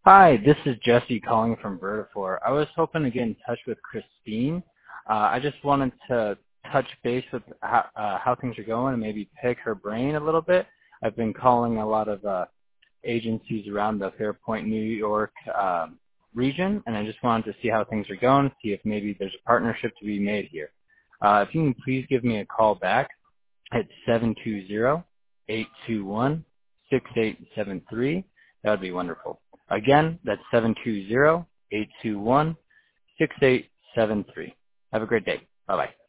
Hi, this is Jesse calling from Vertifore. I was hoping to get in touch with Christine. I just wanted to touch base with how things are going and maybe pick her brain a little bit. I've been calling a lot of agencies around the Fairpoint, New York region, and I just wanted to see how things are going, see if maybe there's a partnership to be made here. If you can please give me a call back at 720-821-6873, that would be wonderful. Again, that's 720-821-6873. Have a great day. Bye-bye.